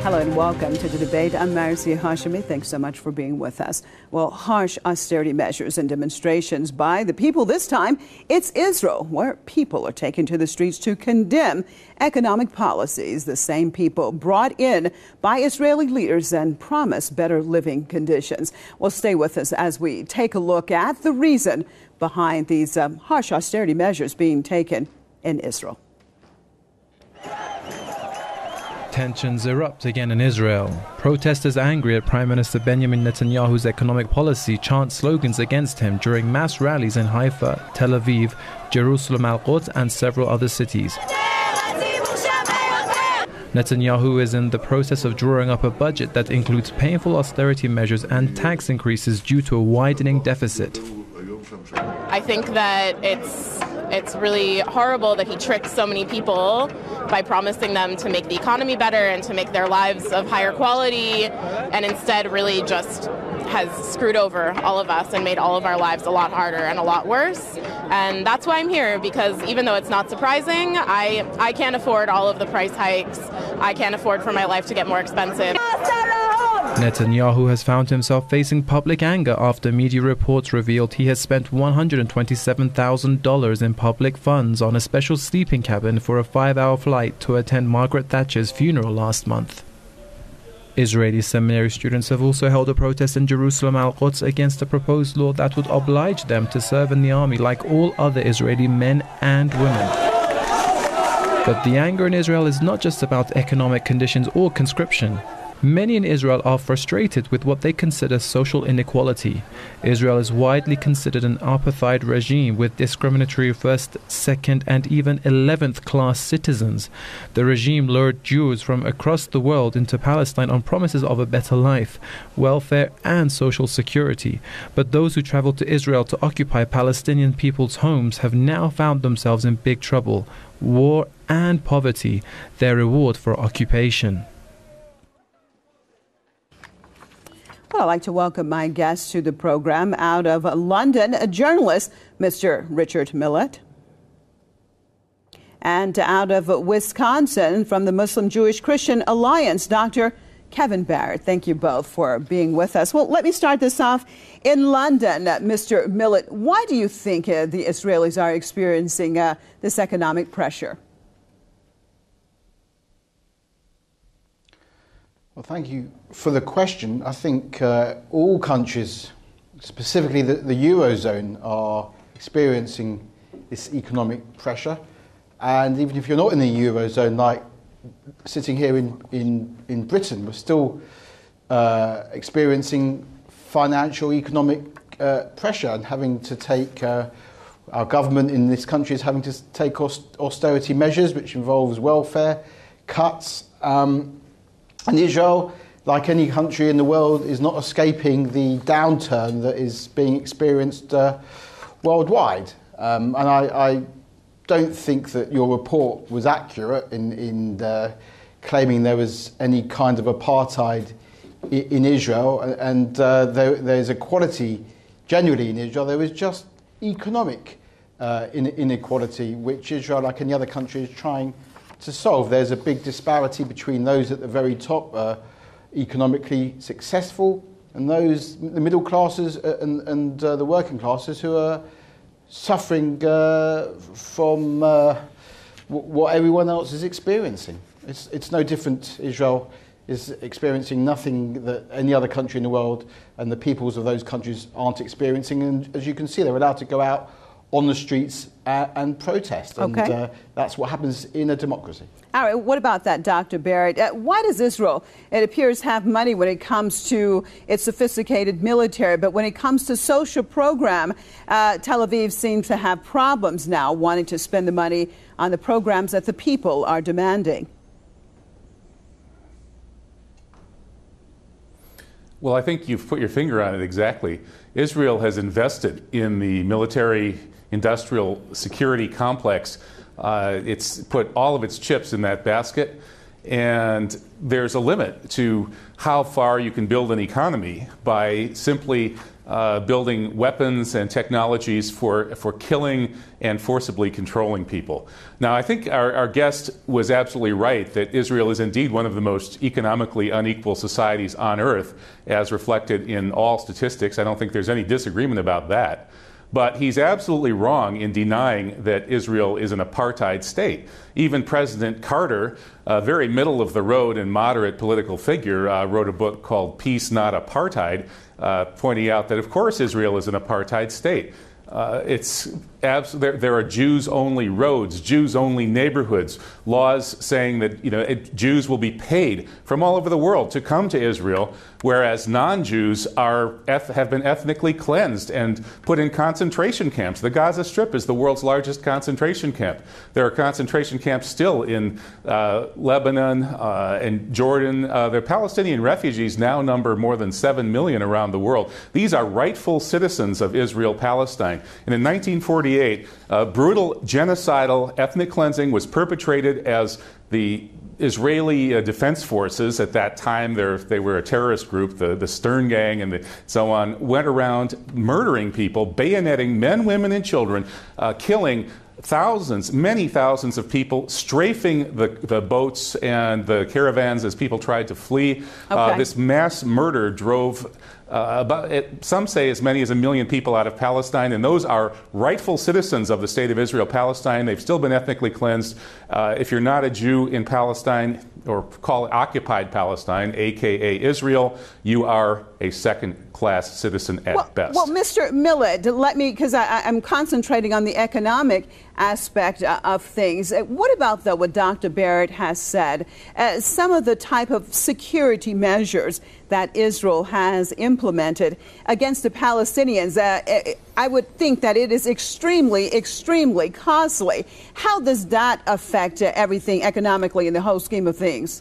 Hello and welcome to the debate. I'm Marcia Hashemi. Thanks so much for being with us. Well, harsh austerity measures and demonstrations by the people. This time, it's Israel, where people are taking to the streets to condemn economic policies, the same people brought in by Israeli leaders and promise better living conditions. Well, stay with us as we take a look at the reason behind these harsh austerity measures being taken in Israel. Tensions erupt again in Israel. Protesters angry at Prime Minister Benjamin Netanyahu's economic policy chant slogans against him during mass rallies in Haifa, Tel Aviv, Jerusalem Al-Quds and several other cities. Netanyahu is in the process of drawing up a budget that includes painful austerity measures and tax increases due to a widening deficit. I think that it's really horrible that he tricked so many people by promising them to make the economy better and to make their lives of higher quality, and instead really just has screwed over all of us and made all of our lives a lot harder and a lot worse. And that's why I'm here, because even though it's not surprising, I can't afford all of the price hikes. I can't afford for my life to get more expensive. Netanyahu has found himself facing public anger after media reports revealed he has spent $127,000 in public funds on a special sleeping cabin for a 5-hour flight to attend Margaret Thatcher's funeral last month. Israeli seminary students have also held a protest in Jerusalem Al-Quds against a proposed law that would oblige them to serve in the army like all other Israeli men and women. But the anger in Israel is not just about economic conditions or conscription. Many in Israel are frustrated with what they consider social inequality. Israel is widely considered an apartheid regime with discriminatory first, second and even 11th class citizens. The regime lured Jews from across the world into Palestine on promises of a better life, welfare and social security. But those who traveled to Israel to occupy Palestinian people's homes have now found themselves in big trouble. War and poverty, their reward for occupation. Well, I'd like to welcome my guest to the program out of London, a journalist, Mr. Richard Millett. And out of Wisconsin, from the Muslim Jewish Christian Alliance, Dr. Kevin Barrett. Thank you both for being with us. Well, let me start this off in London. Mr. Millett, why do you think the Israelis are experiencing this economic pressure? Well, thank you for the question. I think all countries, specifically the Eurozone, are experiencing this economic pressure. And even if you're not in the Eurozone, like sitting here in Britain, we're still experiencing financial, economic pressure and having to take, our government in this country is having to take austerity measures, which involves welfare cuts. And Israel, like any country in the world, is not escaping the downturn that is being experienced worldwide. And I don't think that your report was accurate in claiming there was any kind of apartheid in Israel. And there's equality generally in Israel. There is just economic inequality, which Israel, like any other country, is trying to solve. There's a big disparity between those at the very top, economically successful, and those, the middle classes and the working classes, who are suffering from what everyone else is experiencing. It's no different. Israel is experiencing nothing that any other country in the world and the peoples of those countries aren't experiencing. And as you can see, they're allowed to go out on the streets and protest. And that's what happens in a democracy. All right, what about that, Dr. Barrett? Why does Israel, it appears, have money when it comes to its sophisticated military, but when it comes to social program, Tel Aviv seems to have problems now wanting to spend the money on the programs that the people are demanding? Well, I think you've put your finger on it exactly. Israel has invested in the military industrial security complex. It's put all of its chips in that basket, and there's a limit to how far you can build an economy by simply building weapons and technologies for killing and forcibly controlling people. Now, I think our guest was absolutely right that Israel is indeed one of the most economically unequal societies on earth, as reflected in all statistics. I don't think there's any disagreement about that. But he's absolutely wrong in denying that Israel is an apartheid state. Even President Carter, a very middle-of-the-road and moderate political figure, wrote a book called Peace, Not Apartheid, pointing out that, of course, Israel is an apartheid state. There are Jews-only roads, Jews-only neighborhoods, laws saying that Jews will be paid from all over the world to come to Israel, whereas non-Jews have been ethnically cleansed and put in concentration camps. The Gaza Strip is the world's largest concentration camp. There are concentration camps still in Lebanon and Jordan. The Palestinian refugees now number more than 7 million around the world. These are rightful citizens of Israel-Palestine. And in 1948, brutal genocidal ethnic cleansing was perpetrated as the Israeli Defense Forces, at that time they were a terrorist group, the Stern Gang and so on, went around murdering people, bayoneting men, women, and children, killing thousands, many thousands of people, strafing the boats and the caravans as people tried to flee. Okay. This mass murder drove some say as many as 1 million people out of Palestine, and those are rightful citizens of the state of Israel-Palestine. They've still been ethnically cleansed. If you're not a Jew in Palestine, or call it occupied Palestine, a.k.a. Israel, you are a second-class citizen at best. Well, Mr. Millett, because I'm concentrating on the economic aspect of things. What about, though, what Dr. Barrett has said? Some of the type of security measures that Israel has implemented against the Palestinians, I would think that it is extremely, extremely costly. How does that affect everything economically in the whole scheme of things?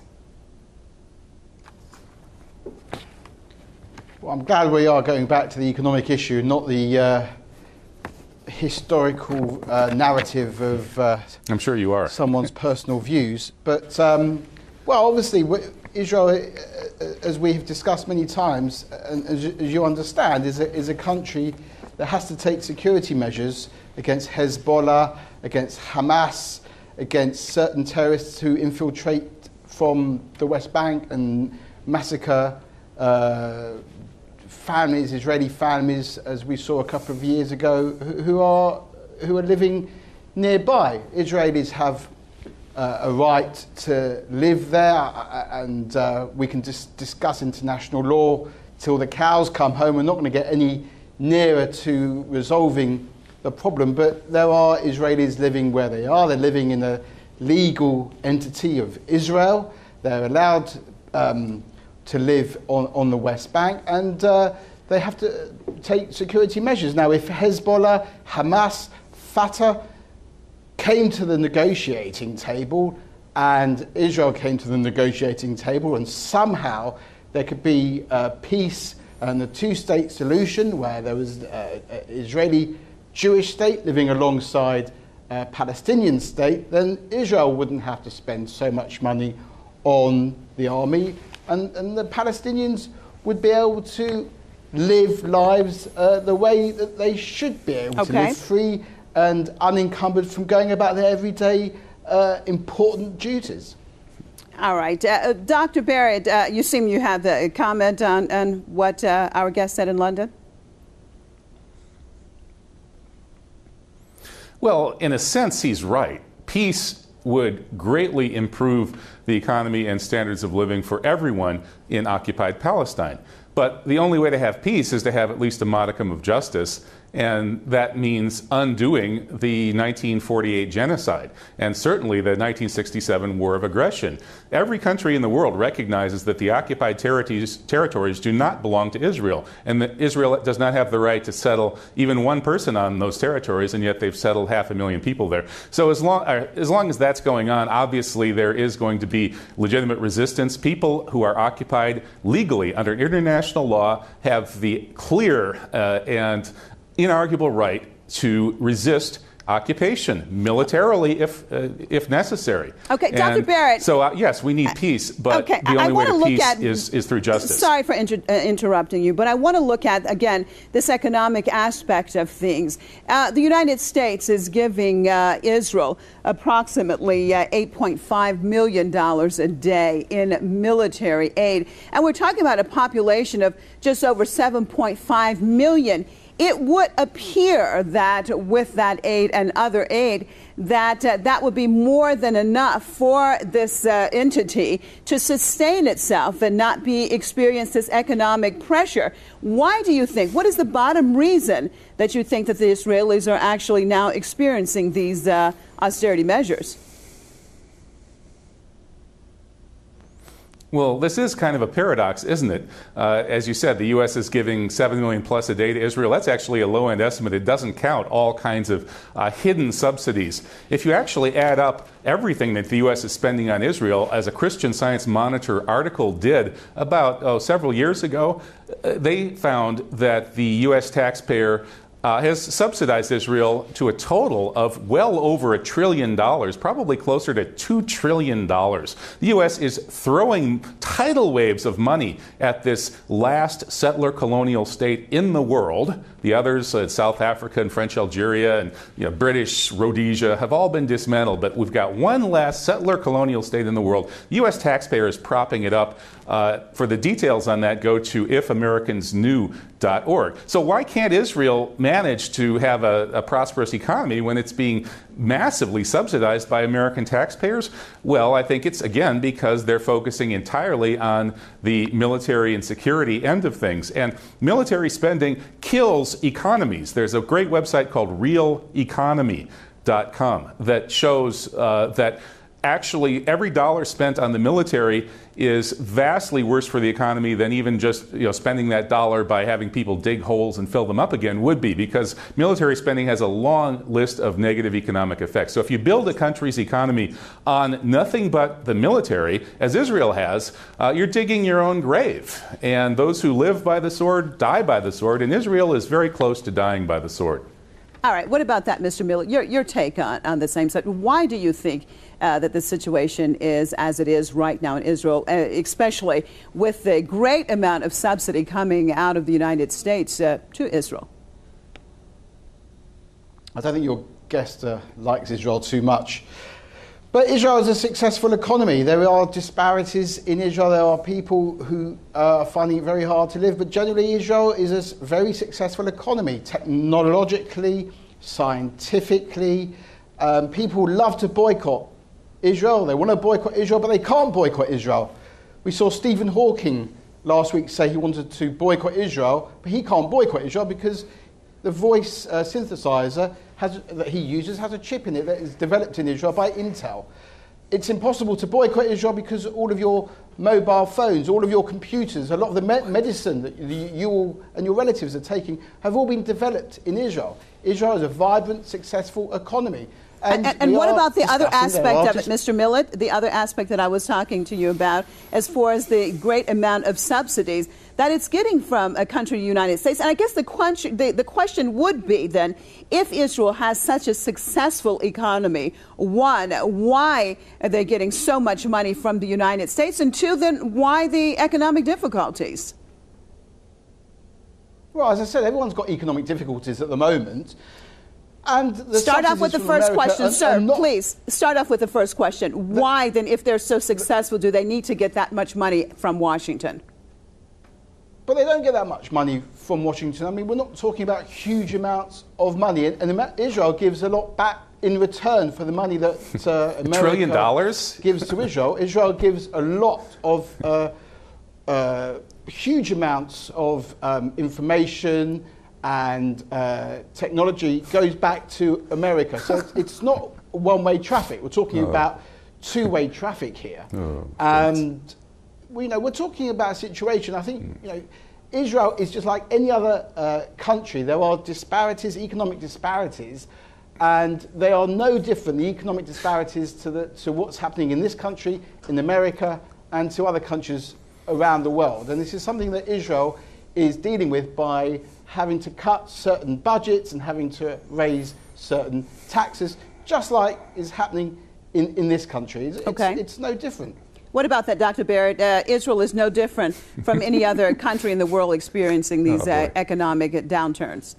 Well, I'm glad we are going back to the economic issue, not the historical narrative of I'm sure you are. someone's personal views. But, well, obviously, Israel, as we have discussed many times, and as you understand, is a country that has to take security measures against Hezbollah, against Hamas, against certain terrorists who infiltrate from the West Bank and massacre families, Israeli families, as we saw a couple of years ago, who are living nearby. Israelis have a right to live there, and we can discuss international law till the cows come home. We're not going to get any nearer to resolving the problem, but there are Israelis living where they are. They're living in a legal entity of Israel. They're allowed to live on the West Bank, and they have to take security measures. Now, if Hezbollah, Hamas, Fatah came to the negotiating table and Israel came to the negotiating table, and somehow there could be peace and a two-state solution where there was an Israeli Jewish state living alongside a Palestinian state, then Israel wouldn't have to spend so much money on the army, and the Palestinians would be able to live lives the way that they should be able to live, free and unencumbered from going about their everyday important duties. All right. Dr. Barrett, you have a comment on what our guest said in London? Well, in a sense, he's right. Peace would greatly improve the economy and standards of living for everyone in occupied Palestine. But the only way to have peace is to have at least a modicum of justice, and that means undoing the 1948 genocide and certainly the 1967 war of aggression. Every country in the world recognizes that the occupied territories do not belong to Israel, and that Israel does not have the right to settle even one person on those territories, and yet they've settled 500,000 people there. So as long as that's going on, obviously there is going to be legitimate resistance. People who are occupied legally under international law have the clear and inarguable right to resist occupation, militarily if necessary. Okay, Dr. Barrett. So yes, we need peace, but the only way to peace is through justice. Sorry for interrupting you, but I want to look at, again, this economic aspect of things. The United States is giving Israel approximately $8.5 million a day in military aid. And we're talking about a population of just over 7.5 million. It would appear that with that aid and other aid, that would be more than enough for this entity to sustain itself and not experience this economic pressure. Why do you think? What is the bottom reason that you think that the Israelis are actually now experiencing these austerity measures? Well, this is kind of a paradox, isn't it? As you said, the U.S. is giving $7 million plus a day to Israel. That's actually a low-end estimate. It doesn't count all kinds of hidden subsidies. If you actually add up everything that the U.S. is spending on Israel, as a Christian Science Monitor article did about several years ago, they found that the U.S. taxpayer has subsidized Israel to a total of well over $1 trillion, probably closer to $2 trillion. The U.S. is throwing tidal waves of money at this last settler colonial state in the world. The others, South Africa and French Algeria and British Rhodesia, have all been dismantled. But we've got one last settler colonial state in the world. The U.S. taxpayer is propping it up. For the details on that, go to ifamericans.org. So why can't Israel manage to have a prosperous economy when it's being massively subsidized by American taxpayers? Well, I think it's, again, because they're focusing entirely on the military and security end of things. And military spending kills economies. There's a great website called realeconomy.com that shows that actually every dollar spent on the military is vastly worse for the economy than even just spending that dollar by having people dig holes and fill them up again would be, because military spending has a long list of negative economic effects. So if you build a country's economy on nothing but the military, as Israel has, you're digging your own grave. And those who live by the sword die by the sword, and Israel is very close to dying by the sword. All right, what about that, Mr. Miller? Your take on the same subject. Why do you think that the situation is as it is right now in Israel, especially with the great amount of subsidy coming out of the United States to Israel? I don't think your guest likes Israel too much. But Israel is a successful economy. There are disparities in Israel. There are people who are finding it very hard to live. But generally, Israel is a very successful economy, technologically, scientifically. People love to boycott Israel. They want to boycott Israel, but they can't boycott Israel. We saw Stephen Hawking last week say he wanted to boycott Israel, but he can't boycott Israel because the voice synthesizer that he uses has a chip in it that is developed in Israel by Intel. It's impossible to boycott Israel because all of your mobile phones, all of your computers, a lot of the medicine that you and your relatives are taking have all been developed in Israel. Israel is a vibrant, successful economy. And what about the other aspect of it, Mr. Millett, the other aspect that I was talking to you about as far as the great amount of subsidies that it's getting from a country, the United States? And I guess the question would be then, if Israel has such a successful economy, one, why are they getting so much money from the United States? And two, then why the economic difficulties? Well, as I said, everyone's got economic difficulties at the moment. And start off with the first question, sir, please. Start off with the first question. Why, then, if they're so successful, do they need to get that much money from Washington? But they don't get that much money from Washington. I mean, we're not talking about huge amounts of money. And Israel gives a lot back in return for the money that America $1 trillion gives to Israel. Israel gives a lot of huge amounts of information and technology goes back to America. So it's not one-way traffic. We're talking about two-way traffic here. And we're talking about a situation, I think, Israel is just like any other country. There are disparities, economic disparities, and they are no different, the economic disparities to what's happening in this country, in America, and to other countries around the world. And this is something that Israel is dealing with by having to cut certain budgets and having to raise certain taxes, just like is happening in this country. It's no different. What about that, Dr. Barrett? Israel is no different from any other country in the world experiencing these economic downturns.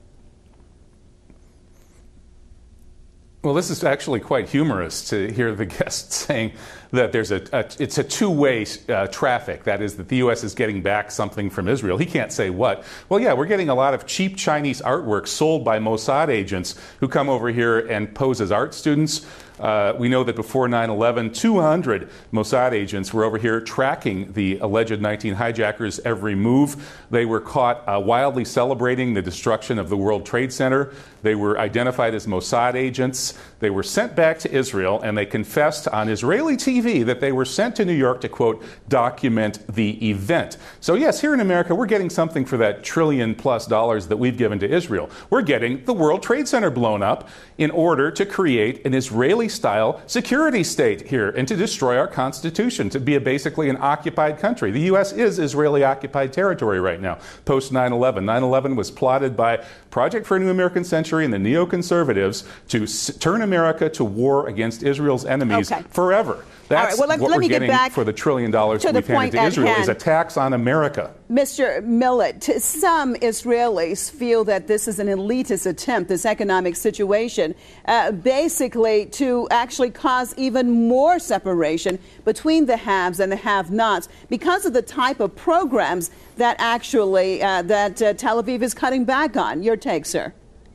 Well, this is actually quite humorous to hear the guest saying that it's a two-way traffic. That is, that the U.S. is getting back something from Israel. He can't say what. Well, yeah, we're getting a lot of cheap Chinese artwork sold by Mossad agents who come over here and pose as art students. We know that before 9/11, 200 Mossad agents were over here tracking the alleged 19 hijackers' every move. They were caught wildly celebrating the destruction of the World Trade Center. They were identified as Mossad agents. They were sent back to Israel, and they confessed on Israeli TV that they were sent to New York to, quote, document the event. So yes, here in America, we're getting something for that $1 trillion+ that we've given to Israel. We're getting the World Trade Center blown up in order to create an Israeli-style security state here and to destroy our Constitution, to be basically an occupied country. The U.S. is Israeli-occupied territory right now, post 9/11. 9/11 was plotted by Project for a New American Century and the neoconservatives to turn America to war against Israel's enemies forever. That's well, let what we're me getting get back for the $1 trillion we've handed to Israel is a tax on America. Mr. Millett, some Israelis feel that this is an elitist attempt, this economic situation, basically to actually cause even more separation between the haves and the have-nots because of the type of programs that actually Tel Aviv is cutting back on. Your take, sir?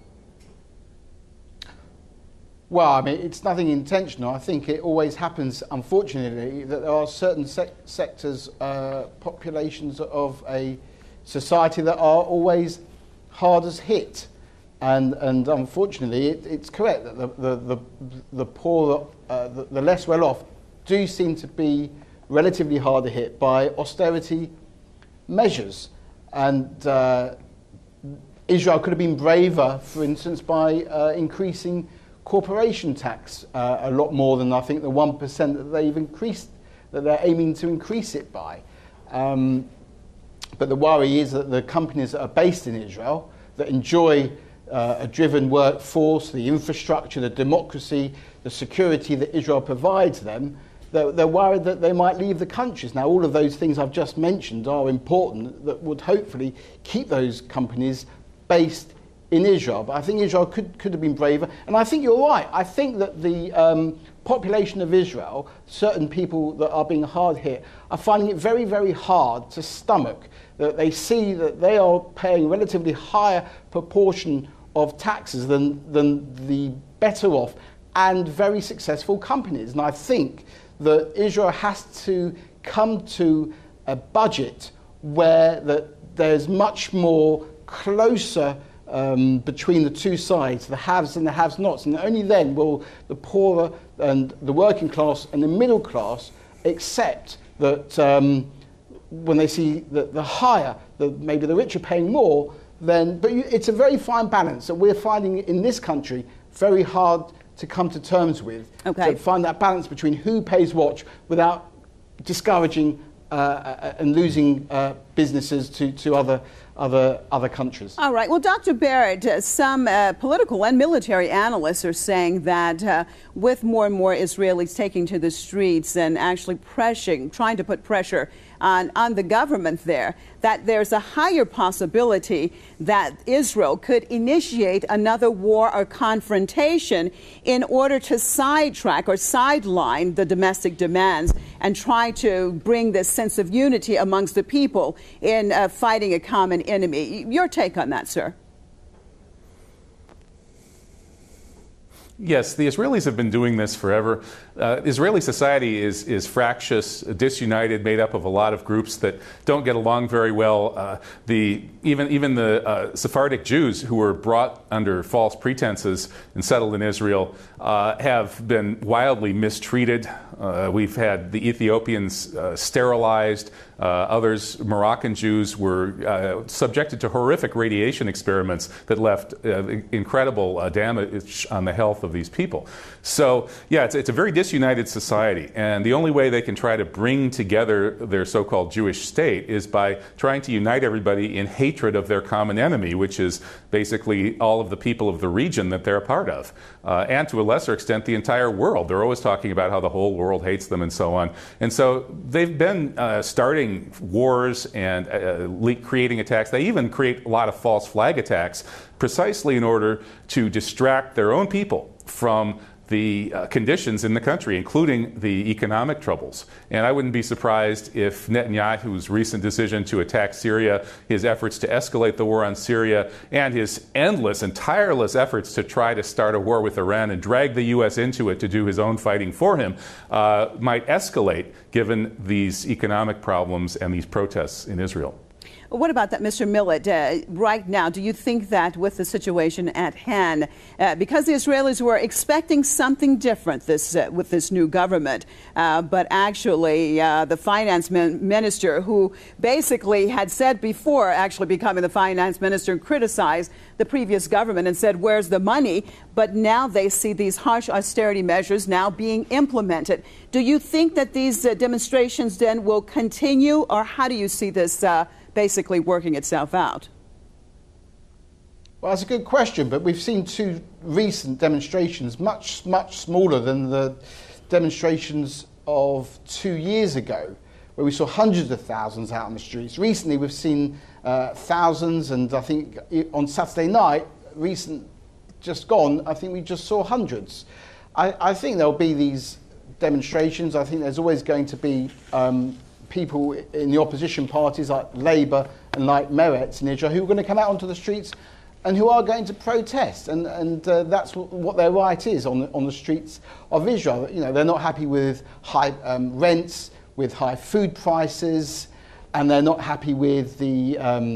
Well, I mean, it's nothing intentional. I think it always happens, unfortunately, that there are certain sectors, populations of a society that are always hardest hit. And unfortunately, it's correct that the poor, the less well off, do seem to be relatively harder hit by austerity measures. And Israel could have been braver, for instance, by increasing corporation tax a lot more than I think the 1% that they're aiming to increase it by. But the worry is that the companies that are based in Israel, that enjoy a driven workforce, the infrastructure, the democracy, the security that Israel provides them, they're worried that they might leave the countries. Now, all of those things I've just mentioned are important that would hopefully keep those companies based in Israel. But I think Israel could have been braver. And I think you're right. I think that the population of Israel, certain people that are being hard hit, are finding it very, very hard to stomach that they see that they are paying a relatively higher proportion of taxes than the better off and very successful companies. And I think that Israel has to come to a budget where there's much more closer between the two sides, the haves and the have-nots, and only then will the poorer and the working class and the middle class accept that when they see that the higher, maybe the rich are paying more, but it's a very fine balance that we're finding in this country very hard to come to terms with, to find that balance between who pays what without discouraging and losing businesses to other countries. All right. Well, Dr. Barrett, some political and military analysts are saying that with more and more Israelis taking to the streets and actually trying to put pressure on the government there, that there's a higher possibility that Israel could initiate another war or confrontation in order to sidetrack or sideline the domestic demands and try to bring this sense of unity amongst the people in fighting a common enemy. Your take on that, sir? Yes, the Israelis have been doing this forever. Israeli society is fractious, disunited, made up of a lot of groups that don't get along very well. Even the Sephardic Jews who were brought under false pretenses and settled in Israel have been wildly mistreated. We've had the Ethiopians sterilized. Others, Moroccan Jews, were subjected to horrific radiation experiments that left incredible damage on the health of these people. So, yeah, it's a very disunited society, and the only way they can try to bring together their so-called Jewish state is by trying to unite everybody in hatred of their common enemy, which is basically all of the people of the region that they're a part of, and to a lesser extent the entire world. They're always talking about how the whole world hates them and so on. And so they've been starting wars and creating attacks. They even create a lot of false flag attacks precisely in order to distract their own people from the conditions in the country, including the economic troubles. And I wouldn't be surprised if Netanyahu's recent decision to attack Syria, his efforts to escalate the war on Syria, and his endless and tireless efforts to try to start a war with Iran and drag the U.S. into it to do his own fighting for him, might escalate given these economic problems and these protests in Israel. What about that, Mr. Millett? Right now, do you think that with the situation at hand, because the Israelis were expecting something different with this new government, but actually the finance minister, who basically had said before actually becoming the finance minister and criticized the previous government and said, where's the money? But now they see these harsh austerity measures now being implemented. Do you think that these demonstrations then will continue, or how do you see this basically working itself out? Well, that's a good question, but we've seen two recent demonstrations, much smaller than the demonstrations of 2 years ago, where we saw hundreds of thousands out on the streets. Recently, we've seen thousands, and I think on Saturday night, just gone, I think we just saw hundreds. I think there'll be these demonstrations. I think there's always going to be people in the opposition parties like Labour and like Meretz in Israel who are going to come out onto the streets and who are going to protest, and that's what their right is on the streets of Israel. You know, they're not happy with high rents, with high food prices, and they're not happy with the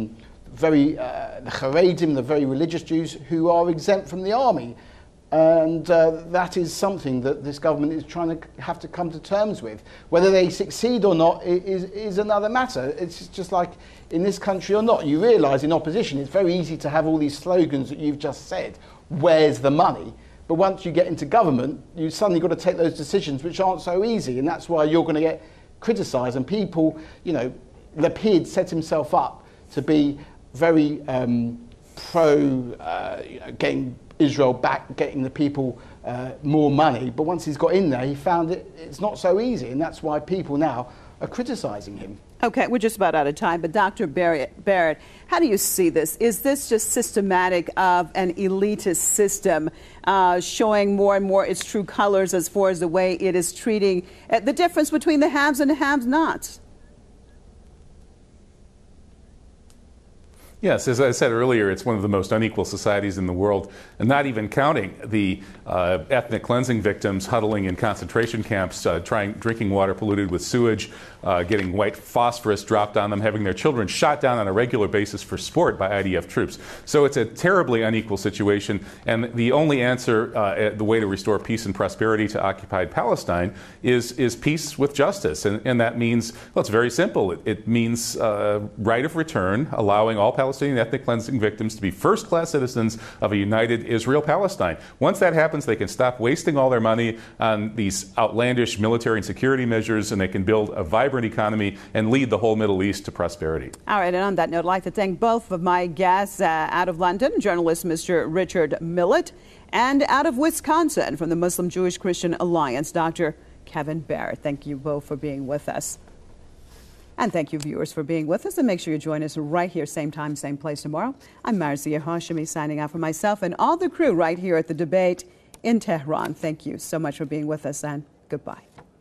Haredim, the very religious Jews who are exempt from the army. And that is something that this government is trying to have to come to terms with. Whether they succeed or not is another matter. It's just like in this country or not. You realise in opposition it's very easy to have all these slogans that you've just said. Where's the money? But once you get into government, you suddenly got to take those decisions which aren't so easy. And that's why you're going to get criticised. And people, you know, Lapid set himself up to be very getting Israel back, getting the people more money. But once he's got in there, he found it's not so easy. And that's why people now are criticising him. Okay, we're just about out of time. But Dr. Barrett, how do you see this? Is this just systematic of an elitist system showing more and more its true colors as far as the way it is treating the difference between the haves and the have-nots? Yes, as I said earlier, it's one of the most unequal societies in the world, and not even counting the ethnic cleansing victims huddling in concentration camps, drinking water polluted with sewage, getting white phosphorus dropped on them, having their children shot down on a regular basis for sport by IDF troops. So it's a terribly unequal situation, and the only answer, the way to restore peace and prosperity to occupied Palestine is peace with justice, and that means, well, it's very simple. It means right of return, allowing all Palestinian ethnic cleansing victims to be first-class citizens of a united Israel-Palestine. Once that happens, they can stop wasting all their money on these outlandish military and security measures, and they can build a vibrant economy and lead the whole Middle East to prosperity. All right, and on that note, I'd like to thank both of my guests out of London, journalist Mr. Richard Millett, and out of Wisconsin from the Muslim Jewish Christian Alliance, Dr. Kevin Barrett. Thank you both for being with us. And thank you, viewers, for being with us. And make sure you join us right here, same time, same place tomorrow. I'm Marzieh Hashemi signing out for myself and all the crew right here at The Debate in Tehran. Thank you so much for being with us, and goodbye.